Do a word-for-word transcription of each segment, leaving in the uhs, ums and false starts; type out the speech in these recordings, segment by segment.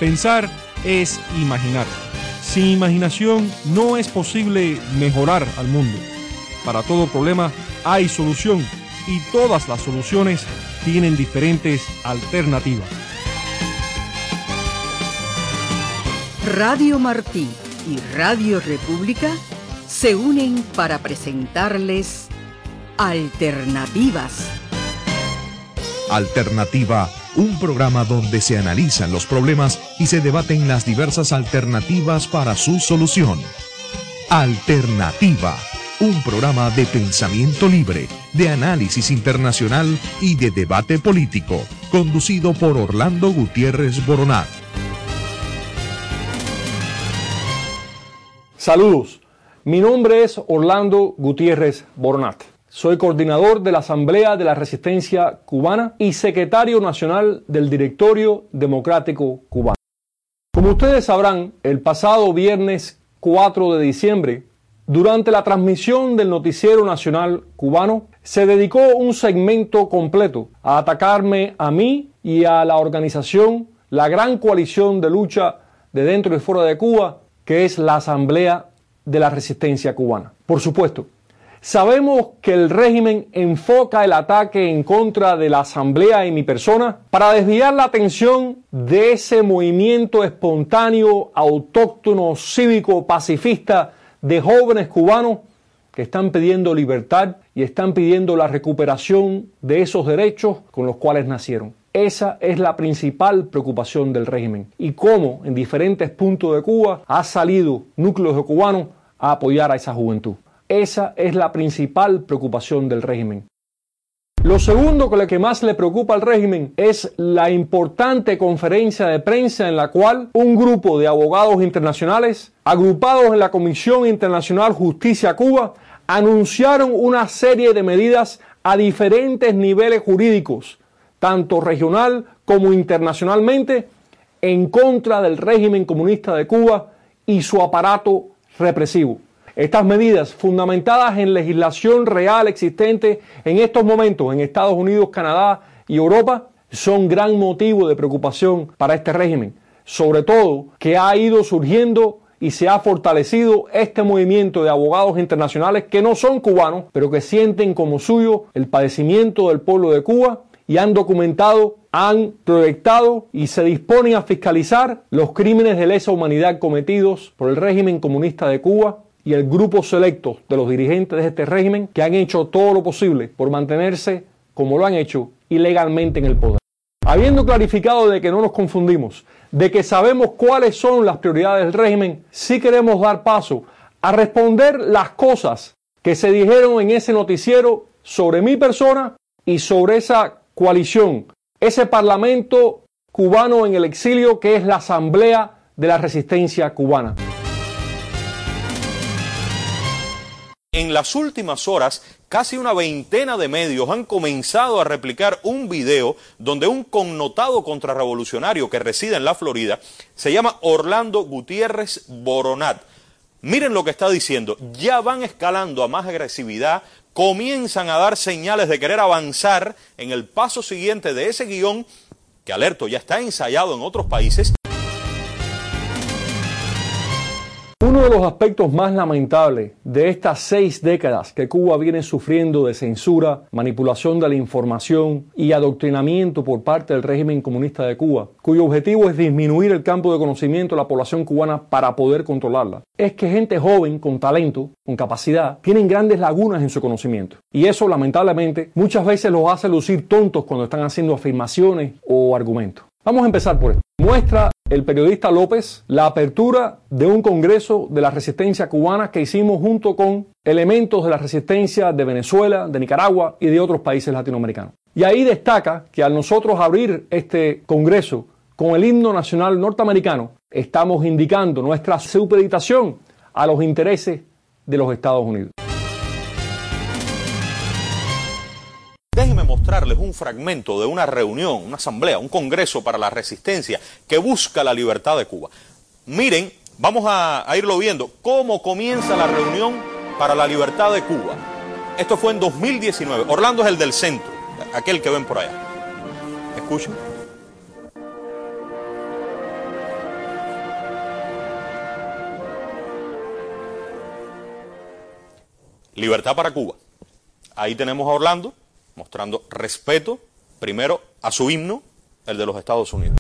Pensar es imaginar. Sin imaginación no es posible mejorar al mundo. Para todo problema hay solución y todas las soluciones tienen diferentes alternativas. Radio Martí y Radio República se unen para presentarles Alternativas. Alternativa, un programa donde se analizan los problemas y se debaten las diversas alternativas para su solución. Alternativa, un programa de pensamiento libre, de análisis internacional y de debate político, conducido por Orlando Gutiérrez Boronat. Saludos, mi nombre es Orlando Gutiérrez Boronat. Soy coordinador de la Asamblea de la Resistencia Cubana y secretario nacional del Directorio Democrático Cubano. Como ustedes sabrán, el pasado viernes cuatro de diciembre, durante la transmisión del Noticiero Nacional Cubano, se dedicó un segmento completo a atacarme a mí y a la organización, la gran coalición de lucha de dentro y fuera de Cuba, que es la Asamblea de la Resistencia Cubana. Por supuesto, sabemos que el régimen enfoca el ataque en contra de la Asamblea y mi persona para desviar la atención de ese movimiento espontáneo, autóctono, cívico, pacifista de jóvenes cubanos que están pidiendo libertad y están pidiendo la recuperación de esos derechos con los cuales nacieron. Esa es la principal preocupación del régimen y cómo en diferentes puntos de Cuba ha salido núcleos de cubanos a apoyar a esa juventud. Esa es la principal preocupación del régimen. Lo segundo que lo que más le preocupa al régimen es la importante conferencia de prensa en la cual un grupo de abogados internacionales agrupados en la Comisión Internacional Justicia Cuba anunciaron una serie de medidas a diferentes niveles jurídicos, tanto regional como internacionalmente, en contra del régimen comunista de Cuba y su aparato represivo. Estas medidas, fundamentadas en legislación real existente en estos momentos en Estados Unidos, Canadá y Europa, son gran motivo de preocupación para este régimen, sobre todo que ha ido surgiendo y se ha fortalecido este movimiento de abogados internacionales que no son cubanos, pero que sienten como suyo el padecimiento del pueblo de Cuba y han documentado, han proyectado y se disponen a fiscalizar los crímenes de lesa humanidad cometidos por el régimen comunista de Cuba y el grupo selecto de los dirigentes de este régimen que han hecho todo lo posible por mantenerse, como lo han hecho, ilegalmente en el poder. Habiendo clarificado de que no nos confundimos, de que sabemos cuáles son las prioridades del régimen, sí queremos dar paso a responder las cosas que se dijeron en ese noticiero sobre mi persona y sobre esa coalición, ese parlamento cubano en el exilio que es la Asamblea de la Resistencia Cubana. En las últimas horas, casi una veintena de medios han comenzado a replicar un video donde un connotado contrarrevolucionario que reside en la Florida se llama Orlando Gutiérrez Boronat. Miren lo que está diciendo, ya van escalando a más agresividad, comienzan a dar señales de querer avanzar en el paso siguiente de ese guión que, alerto, ya está ensayado en otros países. Uno de los aspectos más lamentables de estas seis décadas que Cuba viene sufriendo de censura, manipulación de la información y adoctrinamiento por parte del régimen comunista de Cuba, cuyo objetivo es disminuir el campo de conocimiento de la población cubana para poder controlarla, es que gente joven, con talento, con capacidad, tienen grandes lagunas en su conocimiento. Y eso, lamentablemente, muchas veces los hace lucir tontos cuando están haciendo afirmaciones o argumentos. Vamos a empezar por esto. Muestra el periodista López la apertura de un congreso de la resistencia cubana que hicimos junto con elementos de la resistencia de Venezuela, de Nicaragua y de otros países latinoamericanos. Y ahí destaca que al nosotros abrir este congreso con el himno nacional norteamericano, estamos indicando nuestra supeditación a los intereses de los Estados Unidos. Déjenme mostrarles un fragmento de una reunión, una asamblea, un congreso para la resistencia que busca la libertad de Cuba. Miren, vamos a, a irlo viendo, cómo comienza la reunión para la libertad de Cuba. Esto fue en dos mil diecinueve. Orlando es el del centro, aquel que ven por allá. Escuchen. Libertad para Cuba. Ahí tenemos a Orlando mostrando respeto, primero, a su himno, el de los Estados Unidos.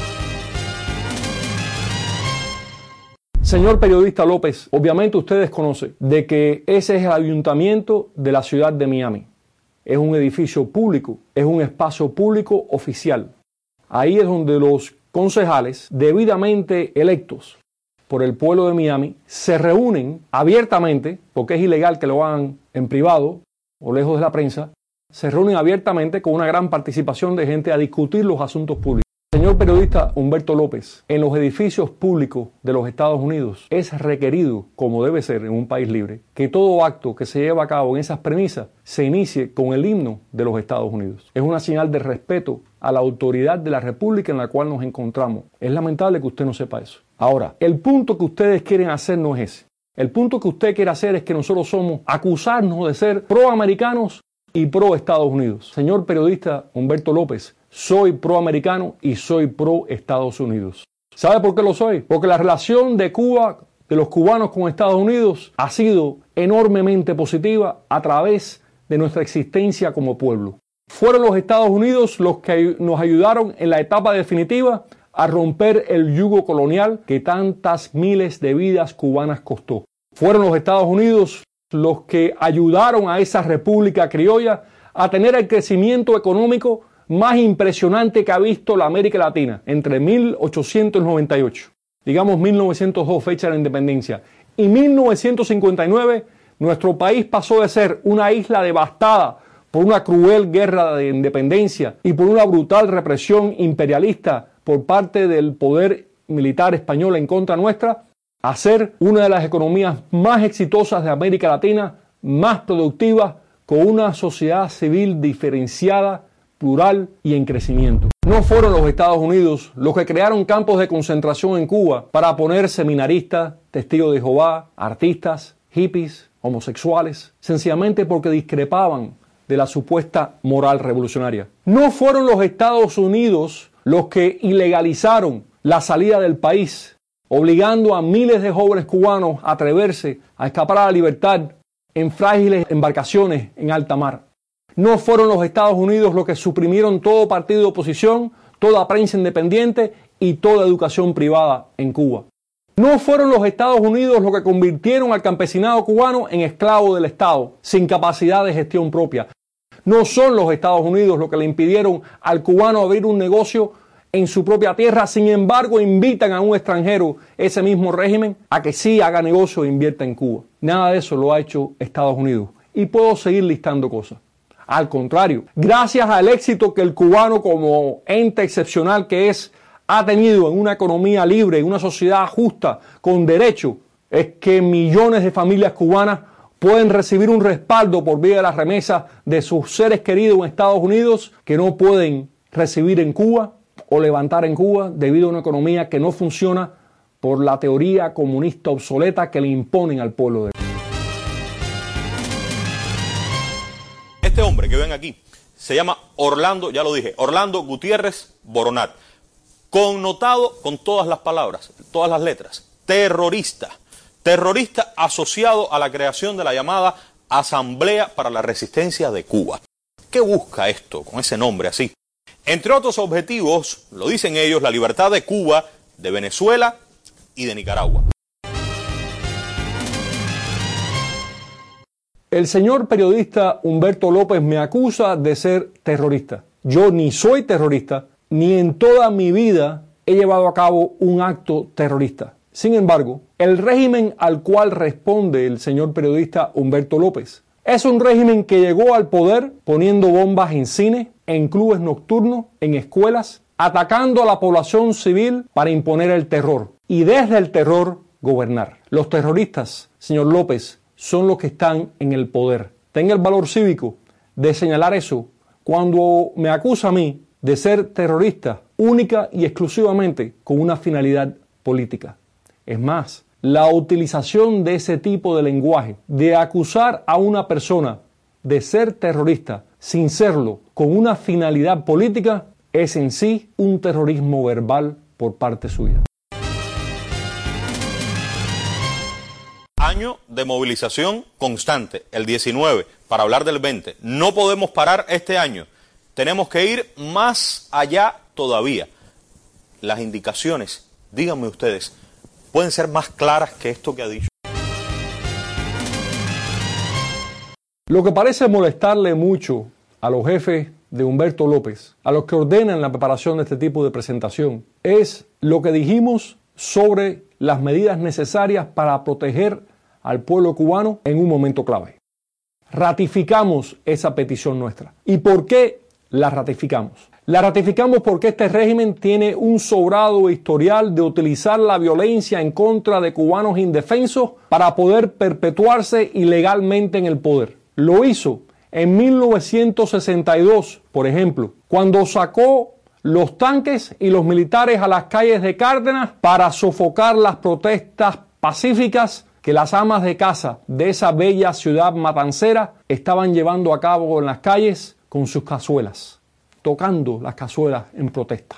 Señor periodista López, obviamente usted desconoce de que ese es el ayuntamiento de la ciudad de Miami. Es un edificio público, es un espacio público oficial. Ahí es donde los concejales debidamente electos por el pueblo de Miami se reúnen abiertamente, porque es ilegal que lo hagan en privado o lejos de la prensa, se reúnen abiertamente con una gran participación de gente a discutir los asuntos públicos. Señor periodista Humberto López, en los edificios públicos de los Estados Unidos es requerido, como debe ser en un país libre, que todo acto que se lleve a cabo en esas premisas se inicie con el himno de los Estados Unidos. Es una señal de respeto a la autoridad de la República en la cual nos encontramos. Es lamentable que usted no sepa eso. Ahora, el punto que ustedes quieren hacer no es ese. El punto que usted quiere hacer es que nosotros somos acusarnos de ser proamericanos y pro Estados Unidos. Señor periodista Humberto López, soy proamericano y soy pro Estados Unidos. ¿Sabe por qué lo soy? Porque la relación de Cuba, de los cubanos con Estados Unidos, ha sido enormemente positiva a través de nuestra existencia como pueblo. Fueron los Estados Unidos los que nos ayudaron en la etapa definitiva a romper el yugo colonial que tantas miles de vidas cubanas costó. Fueron los Estados Unidos los que ayudaron a esa república criolla a tener el crecimiento económico más impresionante que ha visto la América Latina entre mil ochocientos noventa y ocho, digamos mil novecientos dos, fecha de la independencia, y mil novecientos cincuenta y nueve, nuestro país pasó de ser una isla devastada por una cruel guerra de independencia y por una brutal represión imperialista por parte del poder militar español en contra nuestra, a ser una de las economías más exitosas de América Latina, más productiva, con una sociedad civil diferenciada, plural y en crecimiento. No fueron los Estados Unidos los que crearon campos de concentración en Cuba para poner seminaristas, testigos de Jehová, artistas, hippies, homosexuales, sencillamente porque discrepaban de la supuesta moral revolucionaria. No fueron los Estados Unidos los que ilegalizaron la salida del país, obligando a miles de jóvenes cubanos a atreverse a escapar a la libertad en frágiles embarcaciones en alta mar. No fueron los Estados Unidos los que suprimieron todo partido de oposición, toda prensa independiente y toda educación privada en Cuba. No fueron los Estados Unidos los que convirtieron al campesinado cubano en esclavo del Estado, sin capacidad de gestión propia. No son los Estados Unidos los que le impidieron al cubano abrir un negocio en su propia tierra, sin embargo invitan a un extranjero, ese mismo régimen, a que sí haga negocio e invierta en Cuba. Nada de eso lo ha hecho Estados Unidos. Y puedo seguir listando cosas. Al contrario, gracias al éxito que el cubano como ente excepcional que es, ha tenido en una economía libre, en una sociedad justa, con derecho, es que millones de familias cubanas pueden recibir un respaldo por vía de las remesas de sus seres queridos en Estados Unidos que no pueden recibir en Cuba o levantar en Cuba debido a una economía que no funciona por la teoría comunista obsoleta que le imponen al pueblo de Este hombre que ven aquí se llama Orlando, ya lo dije, Orlando Gutiérrez Boronat, connotado con todas las palabras, todas las letras, terrorista, terrorista asociado a la creación de la llamada Asamblea para la Resistencia de Cuba. ¿Qué busca esto con ese nombre así? Entre otros objetivos, lo dicen ellos, la libertad de Cuba, de Venezuela y de Nicaragua. El señor periodista Humberto López me acusa de ser terrorista. Yo ni soy terrorista, ni en toda mi vida he llevado a cabo un acto terrorista. Sin embargo, el régimen al cual responde el señor periodista Humberto López es un régimen que llegó al poder poniendo bombas en cines, en clubes nocturnos, en escuelas, atacando a la población civil para imponer el terror y desde el terror gobernar. Los terroristas, señor López, son los que están en el poder. Tenga el valor cívico de señalar eso cuando me acusa a mí de ser terrorista única y exclusivamente con una finalidad política. Es más, la utilización de ese tipo de lenguaje, de acusar a una persona de ser terrorista sin serlo con una finalidad política, es en sí un terrorismo verbal por parte suya. año de movilización constante, el diecinueve, para hablar del veinte. No podemos parar este año. Tenemos que ir más allá todavía. Las indicaciones, díganme ustedes, pueden ser más claras que esto que ha dicho. Lo que parece molestarle mucho a los jefes de Humberto López, a los que ordenan la preparación de este tipo de presentación, es lo que dijimos sobre las medidas necesarias para proteger al pueblo cubano en un momento clave. Ratificamos esa petición nuestra. ¿Y por qué la ratificamos? La ratificamos porque este régimen tiene un sobrado historial de utilizar la violencia en contra de cubanos indefensos para poder perpetuarse ilegalmente en el poder. Lo hizo en mil novecientos sesenta y dos, por ejemplo, cuando sacó los tanques y los militares a las calles de Cárdenas para sofocar las protestas pacíficas que las amas de casa de esa bella ciudad matancera estaban llevando a cabo en las calles con sus cazuelas, tocando las cazuelas en protesta.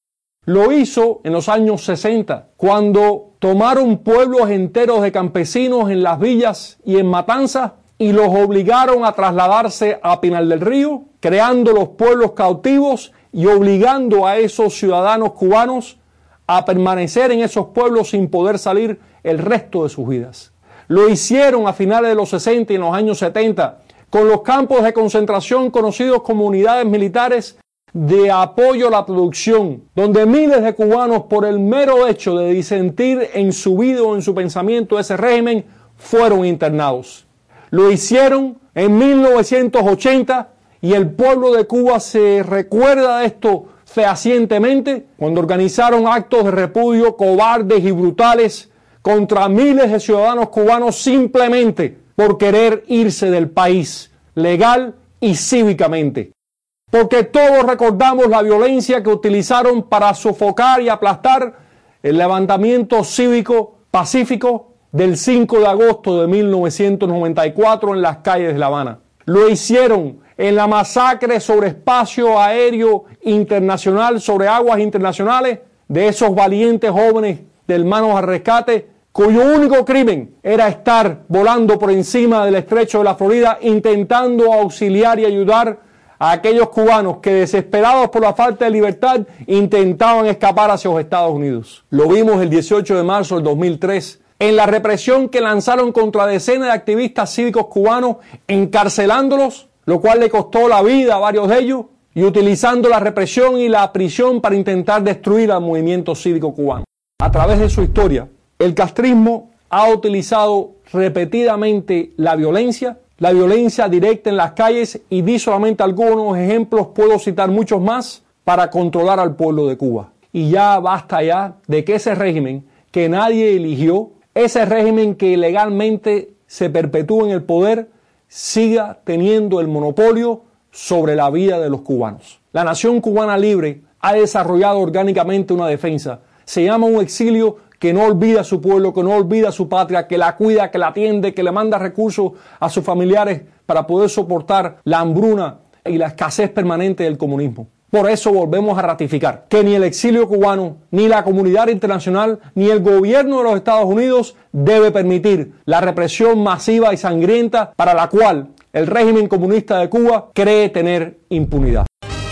Lo hizo en los años sesenta, cuando tomaron pueblos enteros de campesinos en Las Villas y en Matanzas y los obligaron a trasladarse a Pinal del Río, creando los pueblos cautivos y obligando a esos ciudadanos cubanos a permanecer en esos pueblos sin poder salir el resto de sus vidas. Lo hicieron a finales de los sesenta y en los años setenta con los campos de concentración conocidos como unidades militares de apoyo a la producción, donde miles de cubanos, por el mero hecho de disentir en su vida o en su pensamiento de ese régimen, fueron internados. Lo hicieron en mil novecientos ochenta y el pueblo de Cuba se recuerda de esto fehacientemente cuando organizaron actos de repudio cobardes y brutales contra miles de ciudadanos cubanos simplemente por querer irse del país, legal y cívicamente. Porque todos recordamos la violencia que utilizaron para sofocar y aplastar el levantamiento cívico pacífico del cinco de agosto de mil novecientos noventa y cuatro en las calles de La Habana. Lo hicieron en la masacre sobre espacio aéreo internacional, sobre aguas internacionales, de esos valientes jóvenes del Manos al Rescate, cuyo único crimen era estar volando por encima del estrecho de la Florida, intentando auxiliar y ayudar a aquellos cubanos que, desesperados por la falta de libertad, intentaban escapar hacia los Estados Unidos. Lo vimos el dieciocho de marzo del dos mil tres, en la represión que lanzaron contra decenas de activistas cívicos cubanos, encarcelándolos, lo cual le costó la vida a varios de ellos, y utilizando la represión y la prisión para intentar destruir al movimiento cívico cubano. A través de su historia, el castrismo ha utilizado repetidamente la violencia, la violencia directa en las calles, y di solamente algunos ejemplos, puedo citar muchos más, para controlar al pueblo de Cuba. Y ya basta ya de que ese régimen que nadie eligió, ese régimen que ilegalmente se perpetúa en el poder, siga teniendo el monopolio sobre la vida de los cubanos. La nación cubana libre ha desarrollado orgánicamente una defensa. Se llama un exilio que no olvida a su pueblo, que no olvida a su patria, que la cuida, que la atiende, que le manda recursos a sus familiares para poder soportar la hambruna y la escasez permanente del comunismo. Por eso volvemos a ratificar que ni el exilio cubano, ni la comunidad internacional, ni el gobierno de los Estados Unidos debe permitir la represión masiva y sangrienta para la cual el régimen comunista de Cuba cree tener impunidad.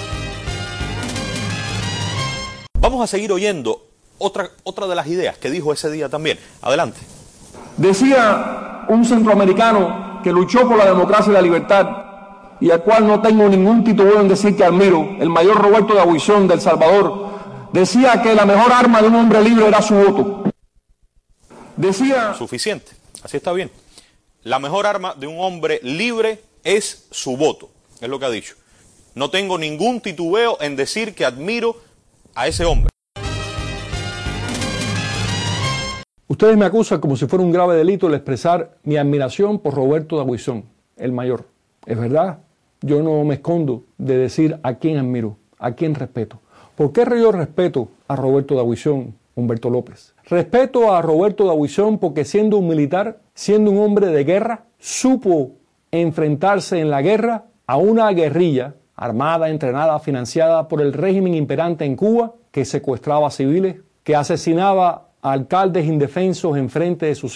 Vamos a seguir oyendo otra, otra de las ideas que dijo ese día también. Adelante. Decía un centroamericano que luchó por la democracia y la libertad, y al cual no tengo ningún titubeo en decir que admiro, el mayor Roberto de Abuizón de El Salvador, decía que la mejor arma de un hombre libre era su voto. Decía... Suficiente, así está bien. La mejor arma de un hombre libre es su voto, es lo que ha dicho. No tengo ningún titubeo en decir que admiro a ese hombre. Ustedes me acusan como si fuera un grave delito el expresar mi admiración por Roberto de Abuizón, el mayor. Es verdad, yo no me escondo de decir a quién admiro, a quién respeto. ¿Por qué yo respeto a Roberto de Abuizón, Humberto López? Respeto a Roberto de Abuizón porque, siendo un militar, siendo un hombre de guerra, supo enfrentarse en la guerra a una guerrilla armada, entrenada, financiada por el régimen imperante en Cuba, que secuestraba a civiles, que asesinaba a alcaldes indefensos en frente de sus hijos,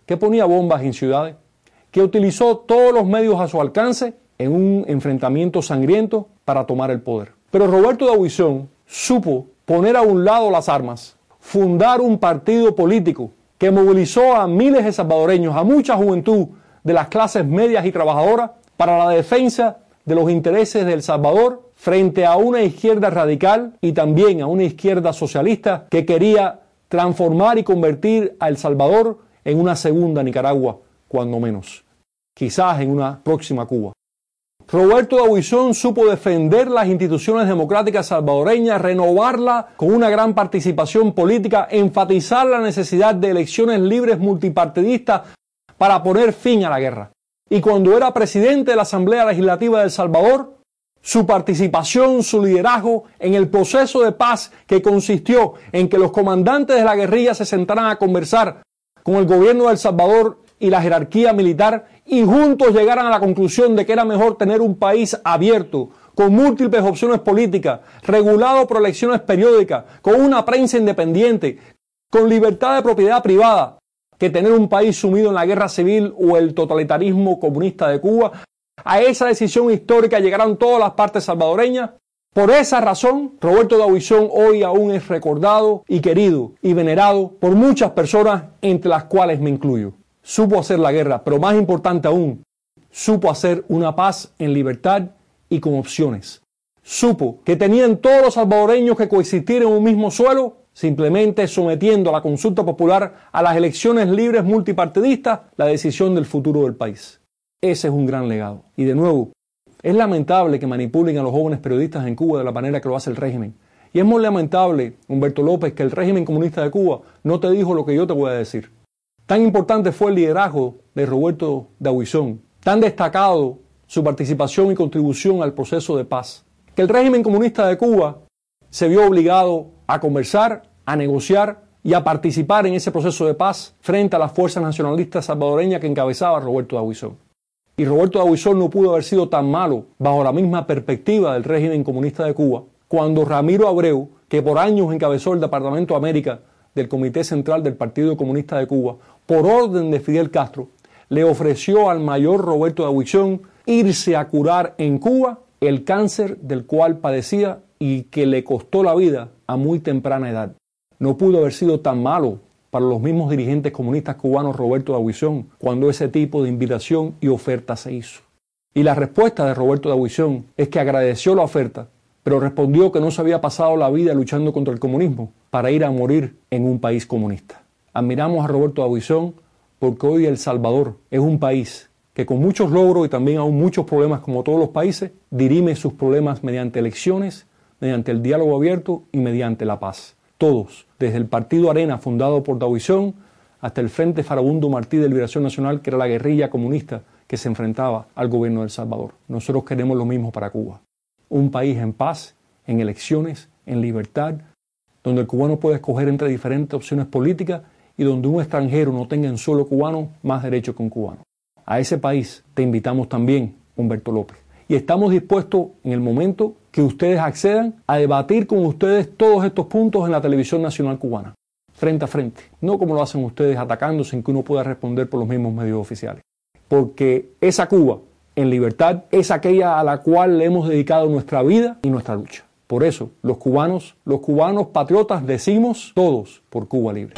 que ponía bombas en ciudades, que utilizó todos los medios a su alcance en un enfrentamiento sangriento para tomar el poder. Pero Roberto D'Aubuisson supo poner a un lado las armas, fundar un partido político que movilizó a miles de salvadoreños, a mucha juventud de las clases medias y trabajadoras para la defensa de los intereses de El Salvador frente a una izquierda radical y también a una izquierda socialista que quería transformar y convertir a El Salvador en una segunda Nicaragua, cuando menos, quizás en una próxima Cuba. Roberto D'Aubuisson supo defender las instituciones democráticas salvadoreñas, renovarla con una gran participación política, enfatizar la necesidad de elecciones libres multipartidistas para poner fin a la guerra. Y cuando era presidente de la Asamblea Legislativa de El Salvador, su participación, su liderazgo en el proceso de paz que consistió en que los comandantes de la guerrilla se sentaran a conversar con el gobierno de El Salvador y la jerarquía militar y juntos llegaran a la conclusión de que era mejor tener un país abierto, con múltiples opciones políticas, regulado por elecciones periódicas, con una prensa independiente, con libertad de propiedad privada, que tener un país sumido en la guerra civil o el totalitarismo comunista de Cuba. A esa decisión histórica llegaron todas las partes salvadoreñas. Por esa razón, Roberto D'Aubuisson hoy aún es recordado y querido y venerado por muchas personas, entre las cuales me incluyo. Supo hacer la guerra, pero más importante aún, supo hacer una paz en libertad y con opciones. Supo que tenían todos los salvadoreños que coexistir en un mismo suelo, simplemente sometiendo a la consulta popular a las elecciones libres multipartidistas la decisión del futuro del país. Ese es un gran legado. Y de nuevo, es lamentable que manipulen a los jóvenes periodistas en Cuba de la manera que lo hace el régimen. Y es muy lamentable, Humberto López, que el régimen comunista de Cuba no te dijo lo que yo te voy a decir. Tan importante fue el liderazgo de Roberto D'Aubuisson, tan destacado su participación y contribución al proceso de paz, que el régimen comunista de Cuba se vio obligado a conversar, a negociar y a participar en ese proceso de paz frente a las fuerzas nacionalistas salvadoreñas que encabezaba Roberto D'Aubuisson. Y Roberto D'Aubuisson no pudo haber sido tan malo bajo la misma perspectiva del régimen comunista de Cuba cuando Ramiro Abreu, que por años encabezó el Departamento de América del Comité Central del Partido Comunista de Cuba, por orden de Fidel Castro, le ofreció al mayor Roberto D'Aubuisson irse a curar en Cuba el cáncer del cual padecía y que le costó la vida a muy temprana edad. No pudo haber sido tan malo para los mismos dirigentes comunistas cubanos Roberto D'Aubuisson cuando ese tipo de invitación y oferta se hizo. Y la respuesta de Roberto D'Aubuisson es que agradeció la oferta, pero respondió que no se había pasado la vida luchando contra el comunismo para ir a morir en un país comunista. Admiramos a Roberto D'Aubuisson porque hoy El Salvador es un país que con muchos logros y también aún muchos problemas como todos los países, dirime sus problemas mediante elecciones, mediante el diálogo abierto y mediante la paz. Todos, desde el Partido Arena fundado por D'Aubuisson hasta el Frente Farabundo Martí de Liberación Nacional, que era la guerrilla comunista que se enfrentaba al gobierno de El Salvador. Nosotros queremos lo mismo para Cuba. Un país en paz, en elecciones, en libertad, donde el cubano pueda escoger entre diferentes opciones políticas y donde un extranjero no tenga en suelo cubano más derecho que un cubano. A ese país te invitamos también, Humberto López. Y estamos dispuestos, en el momento que ustedes accedan, a debatir con ustedes todos estos puntos en la televisión nacional cubana, frente a frente. No como lo hacen ustedes atacando sin que uno pueda responder por los mismos medios oficiales. Porque esa Cuba, en libertad, es aquella a la cual le hemos dedicado nuestra vida y nuestra lucha. Por eso, los cubanos, los cubanos patriotas decimos todos por Cuba libre.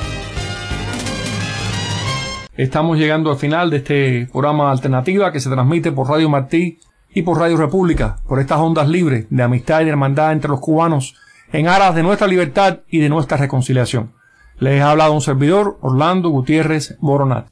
Estamos llegando al final de este programa Alternativa que se transmite por Radio Martí y por Radio República, por estas ondas libres de amistad y de hermandad entre los cubanos en aras de nuestra libertad y de nuestra reconciliación. Les ha hablado un servidor, Orlando Gutiérrez Boronat.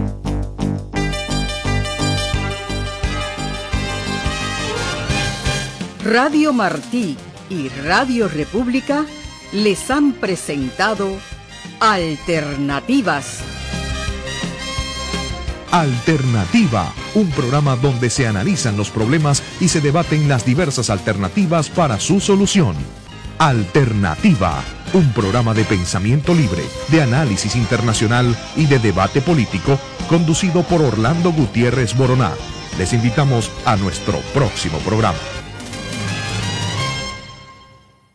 Radio Martí y Radio República les han presentado Alternativas. Alternativa, un programa donde se analizan los problemas y se debaten las diversas alternativas para su solución. Alternativa, un programa de pensamiento libre, de análisis internacional y de debate político, conducido por Orlando Gutiérrez Boronat. Les invitamos a nuestro próximo programa.